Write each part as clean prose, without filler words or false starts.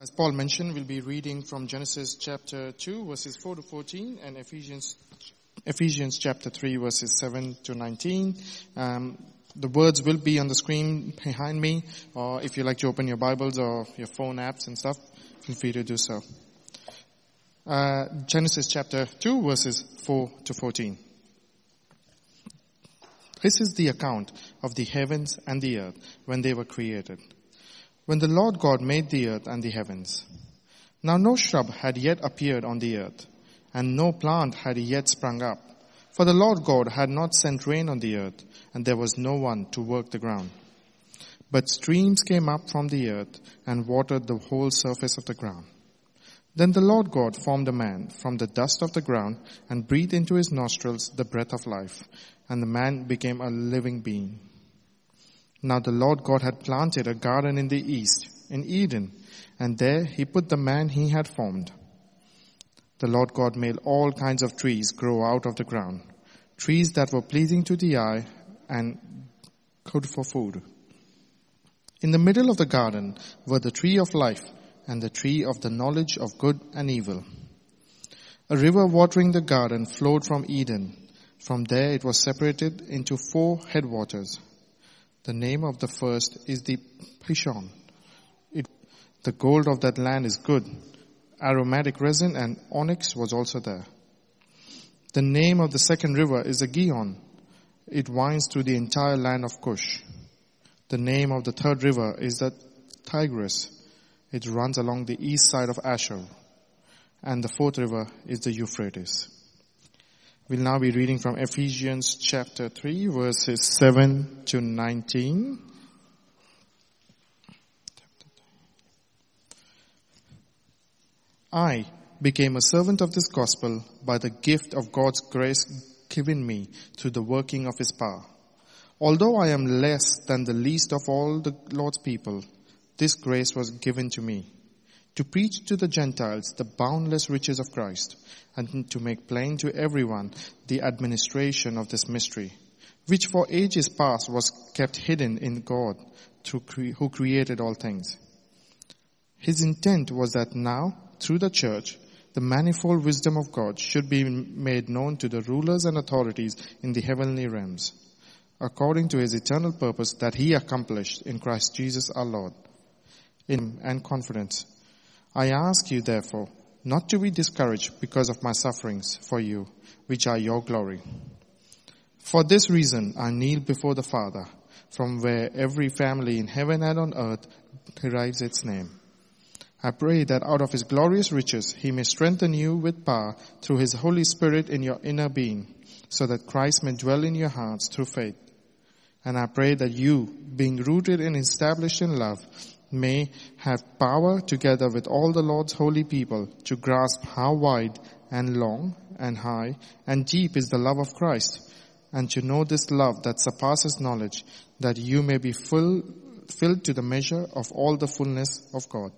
As Paul mentioned, we'll be reading from Genesis chapter 2, verses 4 to 14, and Ephesians chapter 3, verses 7 to 19. The words will be on the screen behind me, or if you like to open your Bibles or your phone apps and stuff, feel free to do so. Genesis chapter 2, verses 4 to 14. This is the account of the heavens and the earth when they were created, when the Lord God made the earth and the heavens. Now no shrub had yet appeared on the earth, and no plant had yet sprung up, for the Lord God had not sent rain on the earth, and there was no one to work the ground. But streams came up from the earth and watered the whole surface of the ground. Then the Lord God formed a man from the dust of the ground and breathed into his nostrils the breath of life, and the man became a living being. Now the Lord God had planted a garden in the east, in Eden, and there he put the man he had formed. The Lord God made all kinds of trees grow out of the ground, trees that were pleasing to the eye and good for food. In the middle of the garden were the tree of life and the tree of the knowledge of good and evil. A river watering the garden flowed from Eden. From there it was separated into 4 headwaters. The name of the first is the Pishon. The gold of that land is good. Aromatic resin and onyx was also there. The name of the second river is the Gihon. It winds through the entire land of Cush. The name of the third river is the Tigris. It runs along the east side of Ashur. And the fourth river is the Euphrates. We'll now be reading from Ephesians chapter 3, verses 7 to 19. I became a servant of this gospel by the gift of God's grace given me through the working of his power. Although I am less than the least of all the Lord's people, this grace was given to me, to preach to the Gentiles the boundless riches of Christ, and to make plain to everyone the administration of this mystery, which for ages past was kept hidden in God, who created all things. His intent was that now, through the church, the manifold wisdom of God should be made known to the rulers and authorities in the heavenly realms, according to his eternal purpose that he accomplished in Christ Jesus our Lord. In and confidence, I ask you, therefore, not to be discouraged because of my sufferings for you, which are your glory. For this reason I kneel before the Father, from where every family in heaven and on earth derives its name. I pray that out of his glorious riches he may strengthen you with power through his Holy Spirit in your inner being, so that Christ may dwell in your hearts through faith. And I pray that you, being rooted and established in love, may have power together with all the Lord's holy people to grasp how wide and long and high and deep is the love of Christ, and to know this love that surpasses knowledge, that you may be filled to the measure of all the fullness of God.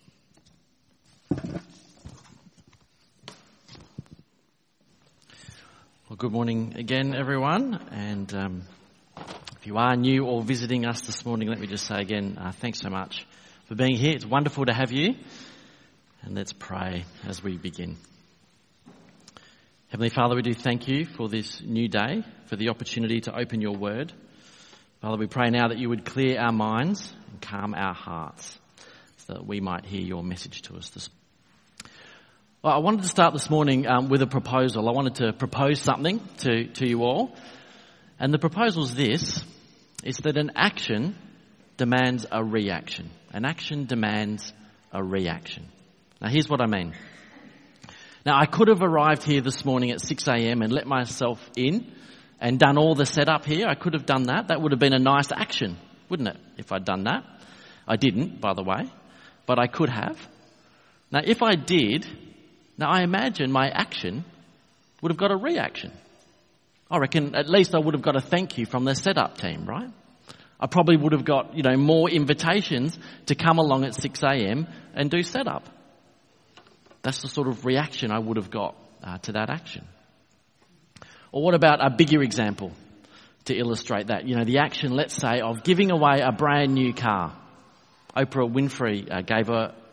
Well, good morning again, everyone. And if you are new or visiting us this morning, let me just say again, thanks so much for being here. It's wonderful to have you. And let's pray as we begin. Heavenly Father, we do thank you for this new day, for the opportunity to open your word. Father, we pray now that you would clear our minds and calm our hearts so that we might hear your message to us this morning. Well, I wanted to start this morning with a proposal. I wanted to propose something to you all. And the proposal is this, is that an action demands a reaction. An action demands a reaction. Now here's what I mean. Now I could have arrived here this morning at 6 a.m. and let myself in and done all the setup here. I could have done that. That would have been a nice action, wouldn't it, if I'd done that? I didn't, by the way, but I could have. Now if I did, now I imagine my action would have got a reaction. I reckon at least I would have got a thank you from the setup team, right? I probably would have got, more invitations to come along at 6 a.m. and do setup. That's the sort of reaction I would have got to that action. Or what about a bigger example to illustrate that? The action, let's say, of giving away a brand new car. Oprah Winfrey gave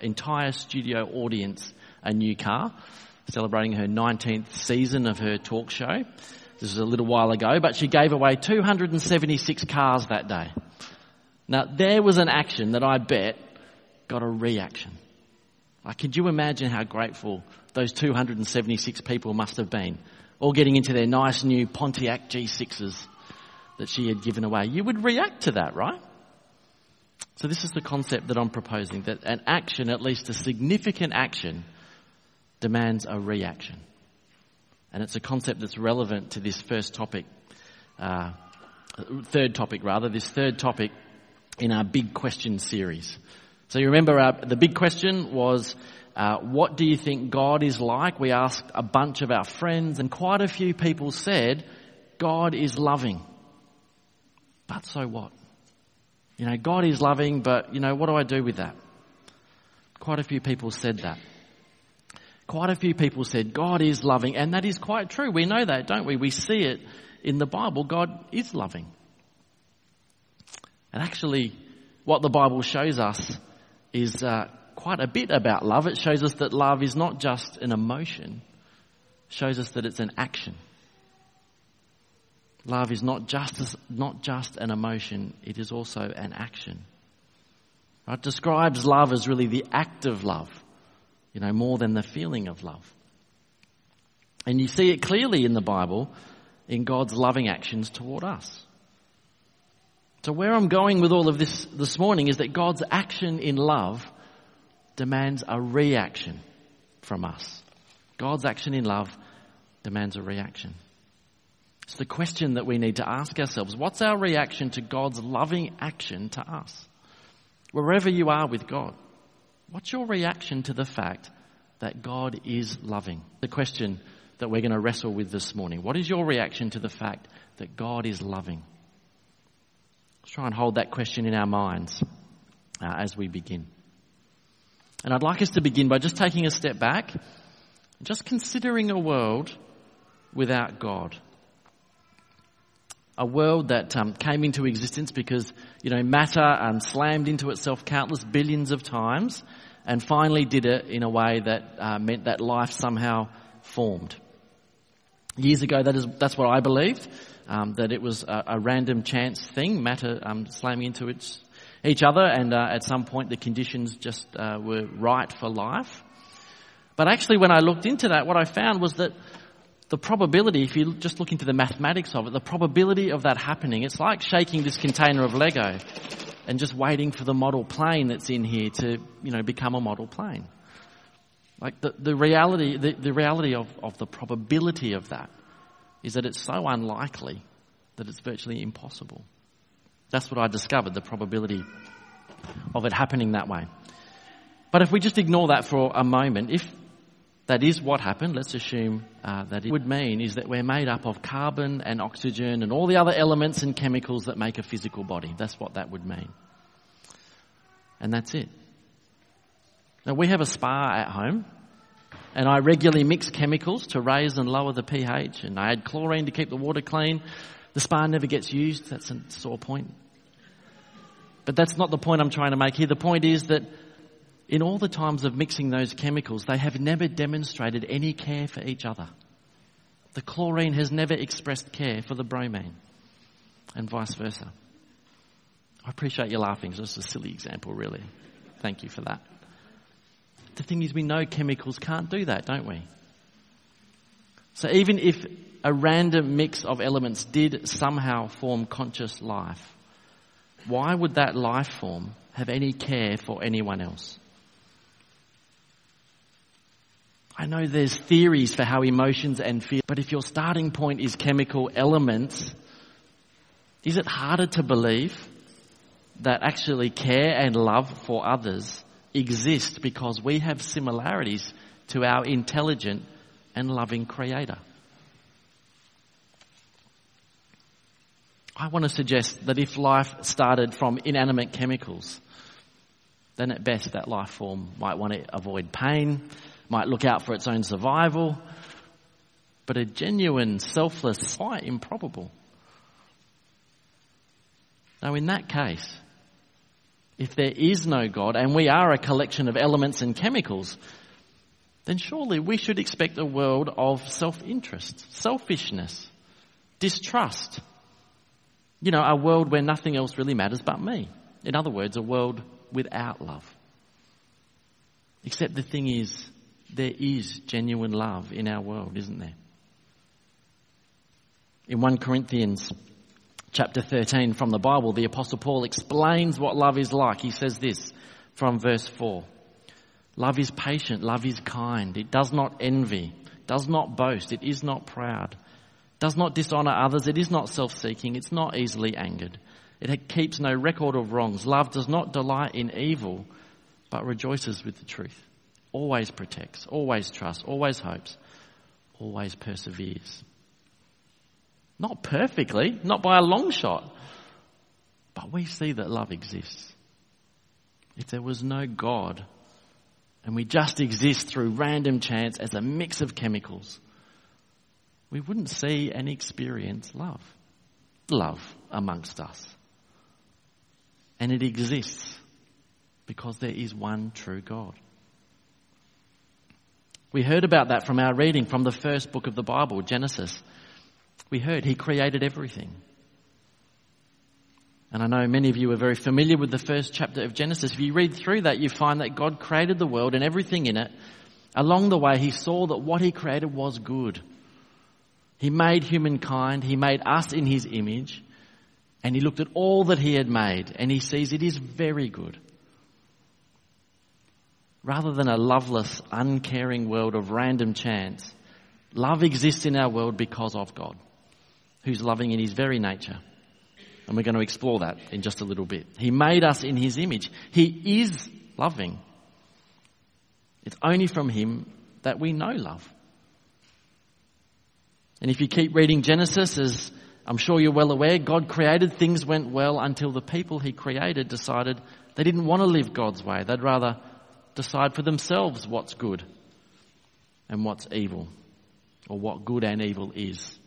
entire studio audience a new car, celebrating her 19th season of her talk show. This was a little while ago, but she gave away 276 cars that day. Now, there was an action that I bet got a reaction. Like, could you imagine how grateful those 276 people must have been, all getting into their nice new Pontiac G6s that she had given away? You would react to that, right? So this is the concept that I'm proposing, that an action, at least a significant action, demands a reaction. And it's a concept that's relevant to this third topic in our Big Question series. So you remember the big question was, what do you think God is like? We asked a bunch of our friends, and quite a few people said, God is loving. But so what? You know, God is loving, but, you know, what do I do with that? Quite a few people said that. Quite a few people said, God is loving, and that is quite true. We know that, don't we? We see it in the Bible. God is loving. And actually, what the Bible shows us is quite a bit about love. It shows us that love is not just an emotion. It shows us that it's an action. Love is not just an emotion, it is also an action. Right? It describes love as really the act of love, you know, more than the feeling of love. And you see it clearly in the Bible, in God's loving actions toward us. So where I'm going with all of this morning is that God's action in love demands a reaction from us. God's action in love demands a reaction. It's the question that we need to ask ourselves. What's our reaction to God's loving action to us? Wherever you are with God, what's your reaction to the fact that God is loving? The question that we're going to wrestle with this morning. What is your reaction to the fact that God is loving? Let's try and hold that question in our minds as we begin. And I'd like us to begin by just taking a step back, just considering a world without God. A world that came into existence because, you know, matter slammed into itself countless billions of times and finally did it in a way that meant that life somehow formed. Years ago, that's what I believed, that it was a random chance thing, matter slamming into each other, and at some point the conditions just were right for life. But actually, when I looked into that, what I found was that the probability, if you just look into the mathematics of it, the probability of that happening, it's like shaking this container of Lego and just waiting for the model plane that's in here to, you know, become a model plane. Like the reality of the probability of that is that it's so unlikely that it's virtually impossible. That's what I discovered, the probability of it happening that way. But if we just ignore that for a moment, if that is what happened, let's assume that it would mean is that we're made up of carbon and oxygen and all the other elements and chemicals that make a physical body. That's what that would mean. And that's it. Now, we have a spa at home, and I regularly mix chemicals to raise and lower the pH, and I add chlorine to keep the water clean. The spa never gets used. That's a sore point. But that's not the point I'm trying to make here. The point is that in all the times of mixing those chemicals, they have never demonstrated any care for each other. The chlorine has never expressed care for the bromine, and vice versa. I appreciate you laughing. It's just a silly example, really. Thank you for that. The thing is, we know chemicals can't do that, don't we? So even if a random mix of elements did somehow form conscious life, why would that life form have any care for anyone else? I know there's theories for how emotions and feelings, but if your starting point is chemical elements, is it harder to believe that actually care and love for others exist because we have similarities to our intelligent and loving Creator? I want to suggest that if life started from inanimate chemicals, then at best that life form might want to avoid pain, might look out for its own survival, but a genuine, selfless, quite improbable. Now in that case, if there is no God and we are a collection of elements and chemicals, then surely we should expect a world of self-interest, selfishness, distrust. You know, a world where nothing else really matters but me. In other words, a world without love. Except the thing is, there is genuine love in our world, isn't there? In 1 Corinthians chapter 13 from the Bible, the Apostle Paul explains what love is like. He says this from verse 4. Love is patient, love is kind. It does not envy, does not boast, it is not proud, does not dishonour others, it is not self-seeking, it's not easily angered. It keeps no record of wrongs. Love does not delight in evil, but rejoices with the truth. Always protects, always trusts, always hopes, always perseveres. Not perfectly, not by a long shot, but we see that love exists. If there was no God, and we just exist through random chance as a mix of chemicals, we wouldn't see and experience love. Love amongst us. And it exists because there is one true God. We heard about that from our reading from the first book of the Bible, Genesis. We heard He created everything. And I know many of you are very familiar with the first chapter of Genesis. If you read through that, you find that God created the world and everything in it. Along the way, He saw that what He created was good. He made humankind, He made us in His image, and He looked at all that He had made, and He sees it is very good. Rather than a loveless, uncaring world of random chance, love exists in our world because of God, who's loving in His very nature. And we're going to explore that in just a little bit. He made us in His image. He is loving. It's only from Him that we know love. And if you keep reading Genesis, as I'm sure you're well aware, God created, things went well until the people He created decided they didn't want to live God's way. They'd rather decide for themselves what's good and what's evil, or what good and evil is.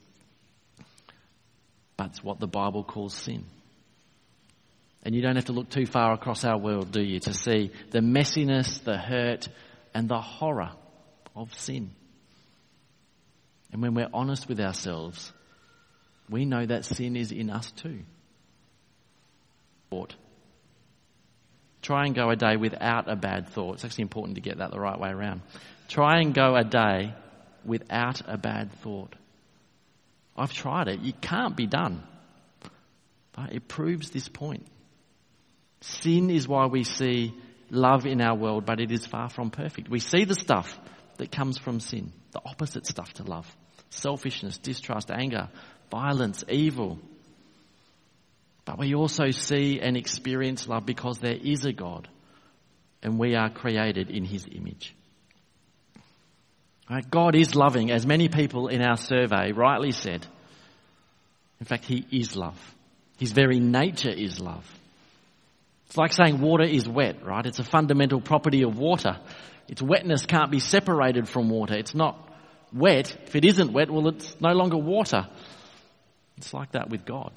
But it's what the Bible calls sin. And you don't have to look too far across our world, do you, to see the messiness, the hurt, and the horror of sin. And when we're honest with ourselves, we know that sin is in us too. Try and go a day without a bad thought. It's actually important to get that the right way around. Try and go a day without a bad thought. I've tried it. It can't be done. But it proves this point. Sin is why we see love in our world, but it is far from perfect. We see the stuff that comes from sin, the opposite stuff to love. Selfishness, distrust, anger, violence, evil. But we also see and experience love because there is a God and we are created in His image. Right? God is loving, as many people in our survey rightly said. In fact, He is love. His very nature is love. It's like saying water is wet, right? It's a fundamental property of water. Its wetness can't be separated from water. It's not wet. If it isn't wet, well, it's no longer water. It's like that with God.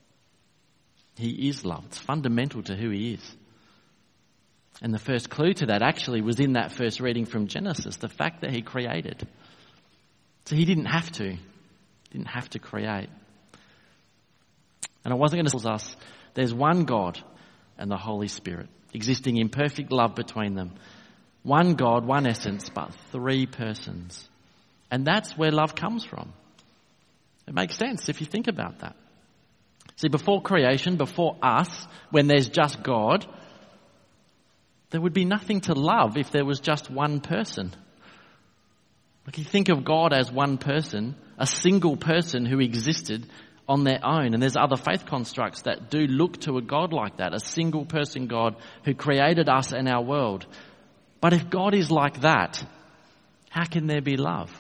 He is love. It's fundamental to who He is. And the first clue to that actually was in that first reading from Genesis, the fact that He created. So He didn't have to create. And I wasn't going to tell us, there's one God and the Holy Spirit, existing in perfect love between them. One God, one essence, but three persons. And that's where love comes from. It makes sense if you think about that. See, before creation, before us, when there's just God, there would be nothing to love if there was just one person. Like, you think of God as one person, a single person who existed on their own. And there's other faith constructs that do look to a God like that, a single person God who created us and our world. But if God is like that, how can there be love?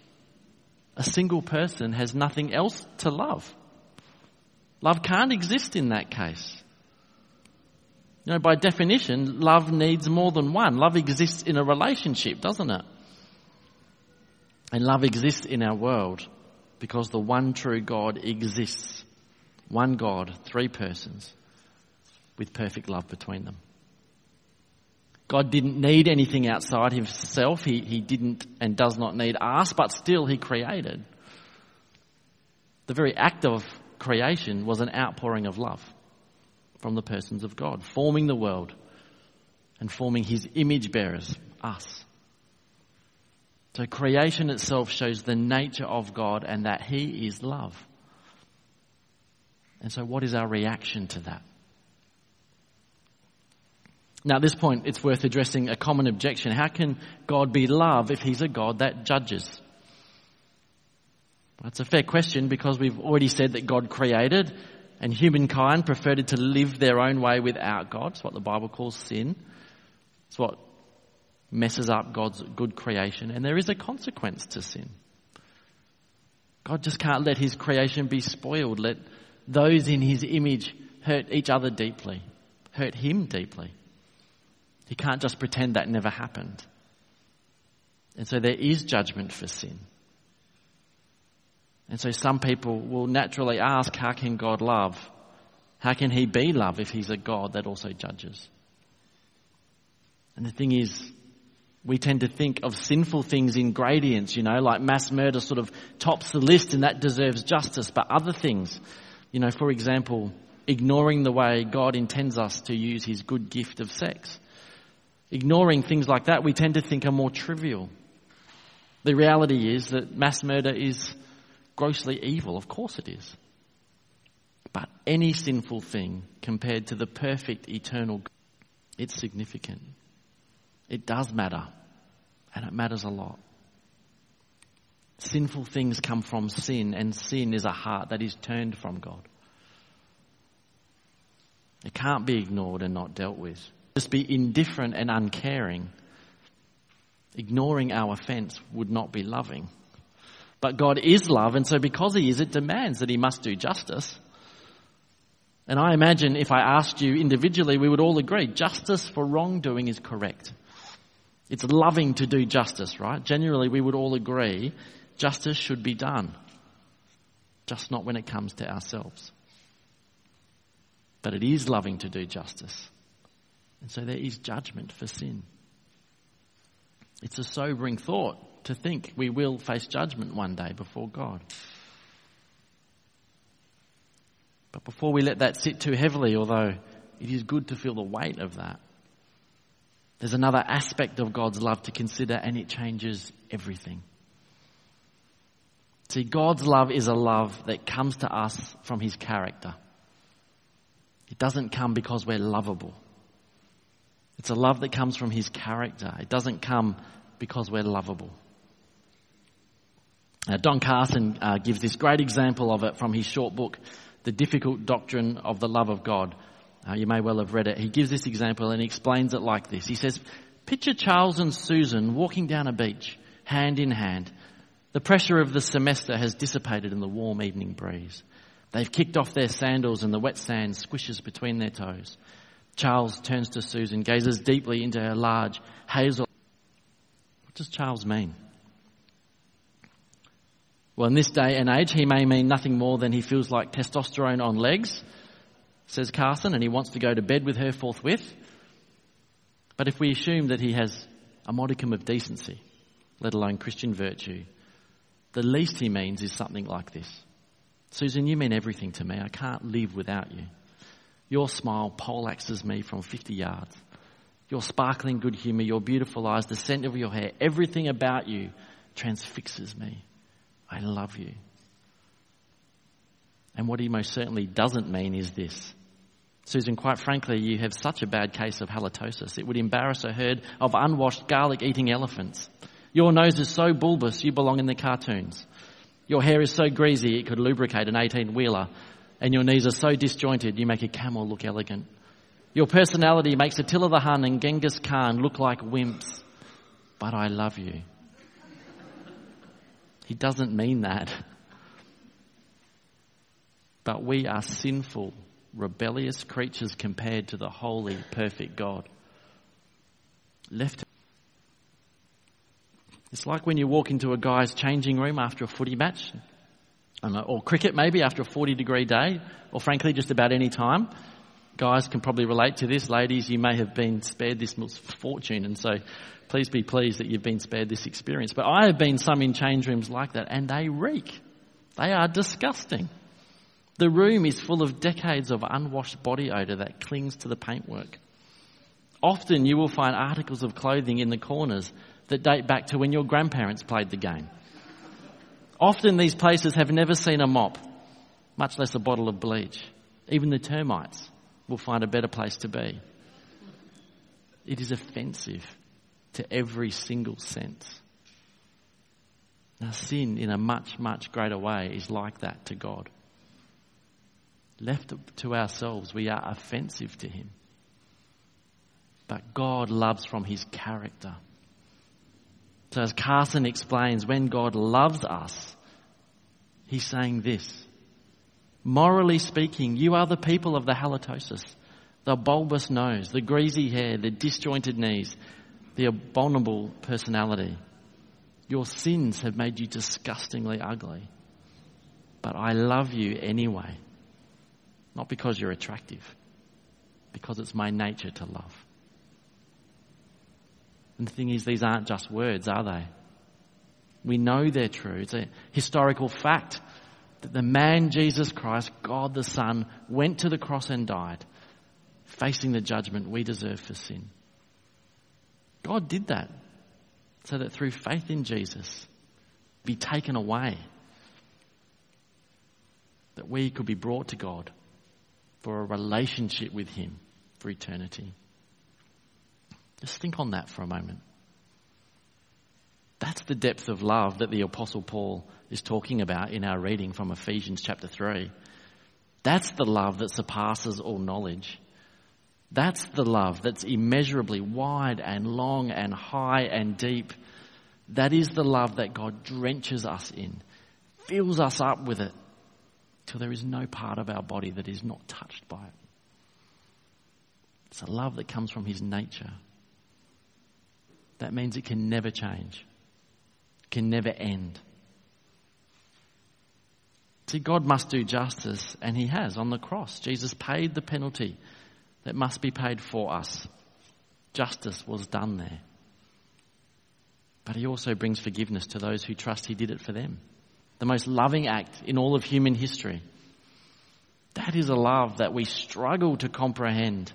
A single person has nothing else to love. Love can't exist in that case. You know, by definition, love needs more than one. Love exists in a relationship, doesn't it? And love exists in our world because the one true God exists. One God, three persons. with perfect love between them. God didn't need anything outside himself. He didn't and does not need us, but still he created. The very act of creation was an outpouring of love from the persons of God, forming the world and forming his image bearers, us. So creation itself shows the nature of God and that he is love. And so what is our reaction to that? Now, at this point, it's worth addressing a common objection. How can God be love if he's a God that judges? That's a fair question because we've already said that God created and humankind preferred to live their own way without God. It's what the Bible calls sin. It's what messes up God's good creation. And there is a consequence to sin. God just can't let his creation be spoiled. Let those in his image hurt each other deeply, hurt him deeply. He can't just pretend that never happened. And so there is judgment for sin. And so some people will naturally ask, how can God love? How can he be love if he's a God that also judges? And the thing is, we tend to think of sinful things in gradients, like mass murder sort of tops the list and that deserves justice. But other things, for example, ignoring the way God intends us to use his good gift of sex. Ignoring things like that we tend to think are more trivial. The reality is that mass murder is grossly evil. Of course it is. But any sinful thing compared to the perfect eternal God, it's significant. It does matter. And it matters a lot. Sinful things come from sin, and sin is a heart that is turned from God. It can't be ignored and not dealt with. Just be indifferent and uncaring. Ignoring our offence would not be loving. But God is love, and so because he is, it demands that he must do justice. And I imagine if I asked you individually, we would all agree justice for wrongdoing is correct. It's loving to do justice, right? Generally, we would all agree justice should be done. Just not when it comes to ourselves. But it is loving to do justice. And so there is judgment for sin. It's a sobering thought to think we will face judgment one day before God. But before we let that sit too heavily, although it is good to feel the weight of that, there's another aspect of God's love to consider, and it changes everything. See, God's love is a love that comes to us from his character. It doesn't come because we're lovable. It's a love that comes from his character. It doesn't come because we're lovable. Don Carson gives this great example of it from his short book, The Difficult Doctrine of the Love of God. You may well have read it. He gives this example and he explains it like this. He says, picture Charles and Susan walking down a beach, hand in hand. The pressure of the semester has dissipated in the warm evening breeze. They've kicked off their sandals and the wet sand squishes between their toes. Charles turns to Susan, gazes deeply into her large hazel. What does Charles mean? Well, in this day and age, he may mean nothing more than he feels like testosterone on legs, says Carson, and he wants to go to bed with her forthwith. But if we assume that he has a modicum of decency, let alone Christian virtue, the least he means is something like this. Susan, you mean everything to me. I can't live without you. Your smile poleaxes me from 50 yards. Your sparkling good humour, your beautiful eyes, the scent of your hair, everything about you transfixes me. I love you. And what he most certainly doesn't mean is this. Susan, quite frankly, you have such a bad case of halitosis. It would embarrass a herd of unwashed garlic-eating elephants. Your nose is so bulbous, you belong in the cartoons. Your hair is so greasy, it could lubricate an 18-wheeler. And your knees are so disjointed, you make a camel look elegant. Your personality makes Attila the Hun and Genghis Khan look like wimps. But I love you. He doesn't mean that. But we are sinful, rebellious creatures compared to the holy, perfect God. It's like when you walk into a guy's changing room after a footy match, or cricket maybe after a 40-degree day, or frankly just about any time, Guys can probably relate to this. Ladies, you may have been spared this misfortune, and so please be pleased that you've been spared this experience. But I have been some in change rooms like that, and they reek. They are disgusting. The room is full of decades of unwashed body odour that clings to the paintwork. Often you will find articles of clothing in the corners that date back to when your grandparents played the game. Often these places have never seen a mop, much less a bottle of bleach. Even the termites will find a better place to be. It is offensive to every single sense. Now, sin in a much, much greater way is like that to God. Left to ourselves, we are offensive to him. But God loves from his character. So as Carson explains, when God loves us, he's saying this: morally speaking, you are the people of the halitosis, the bulbous nose, the greasy hair, the disjointed knees, the abominable personality. Your sins have made you disgustingly ugly. But I love you anyway. Not because you're attractive, because it's my nature to love. And the thing is, these aren't just words, are they? We know they're true. It's a historical fact that the man Jesus Christ, God the Son, went to the cross and died, facing the judgment we deserve for sin. God did that so that through faith in Jesus, be taken away, that we could be brought to God for a relationship with him for eternity. Just think on that for a moment. That's the depth of love that the Apostle Paul is talking about in our reading from Ephesians chapter 3. That's the love that surpasses all knowledge. That's the love that's immeasurably wide and long and high and deep. That is the love that God drenches us in, fills us up with it, till there is no part of our body that is not touched by it. It's a love that comes from his nature. That means it can never change, can never end. See, God must do justice, and he has on the cross. Jesus paid the penalty that must be paid for us. Justice was done there. But he also brings forgiveness to those who trust he did it for them. The most loving act in all of human history. That is a love that we struggle to comprehend.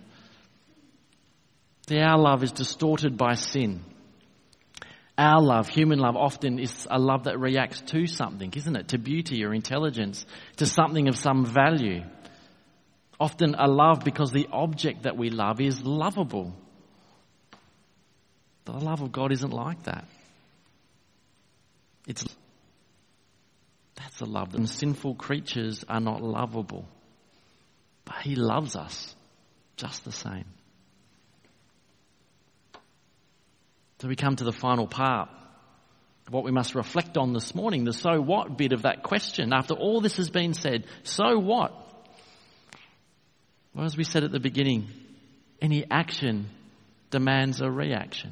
See, our love is distorted by sin. Our love, human love, often is a love that reacts to something, isn't it? To beauty or intelligence, to something of some value. Often a love because the object that we love is lovable. The love of God isn't like that. That's the love. And sinful creatures are not lovable. But he loves us just the same. So we come to the final part of what we must reflect on this morning, the so what bit of that question. After all this has been said, so what? Well, as we said at the beginning, any action demands a reaction.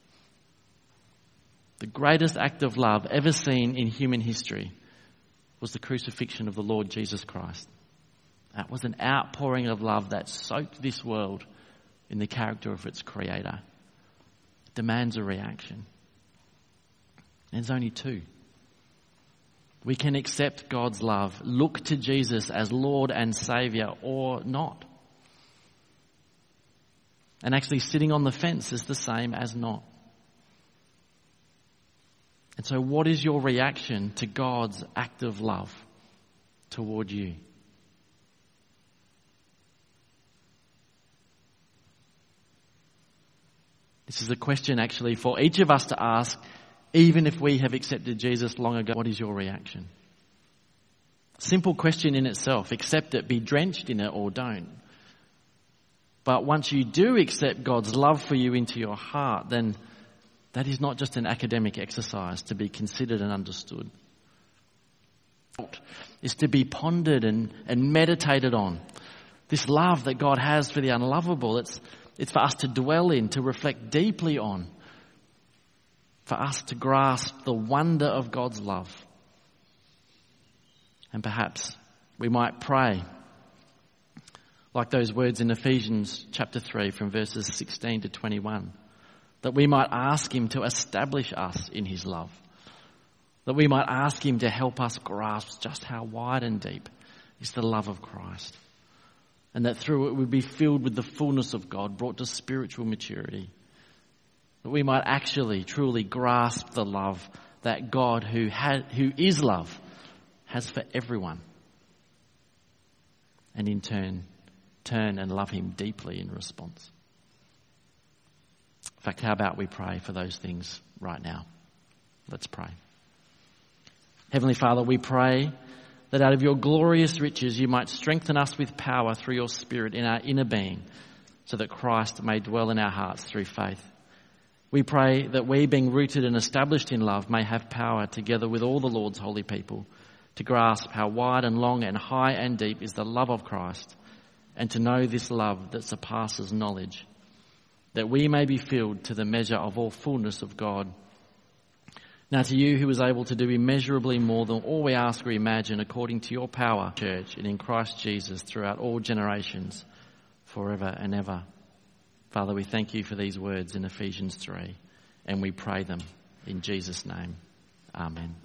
The greatest act of love ever seen in human history was the crucifixion of the Lord Jesus Christ. That was an outpouring of love that soaked this world in the character of its creator. It demands a reaction. And there's only two. We can accept God's love, look to Jesus as Lord and Saviour, or not. And actually sitting on the fence is the same as not. And so what is your reaction to God's act of love toward you? This is a question actually for each of us to ask, even if we have accepted Jesus long ago. What is your reaction? Simple question in itself. Accept it, be drenched in it, or don't. But once you do accept God's love for you into your heart, then that is not just an academic exercise to be considered and understood. It's to be pondered and meditated on. This love that God has for the unlovable, it's for us to dwell in, to reflect deeply on, for us to grasp the wonder of God's love. And perhaps we might pray, like those words in Ephesians chapter 3 from verses 16 to 21, that we might ask him to establish us in his love, that we might ask him to help us grasp just how wide and deep is the love of Christ, and that through it we'd be filled with the fullness of God, brought to spiritual maturity, that we might actually truly grasp the love that God, who is love, has for everyone, and in turn and love him deeply in response. In fact, how about we pray for those things right now? Let's pray. Heavenly Father, we pray that out of your glorious riches you might strengthen us with power through your Spirit in our inner being, so that Christ may dwell in our hearts through faith. We pray that we, being rooted and established in love, may have power together with all the Lord's holy people to grasp how wide and long and high and deep is the love of Christ, and to know this love that surpasses knowledge, that we may be filled to the measure of all fullness of God. Now to you who is able to do immeasurably more than all we ask or imagine, according to your power, Church, and in Christ Jesus throughout all generations, forever and ever. Father, we thank you for these words in Ephesians 3, and we pray them in Jesus' name. Amen.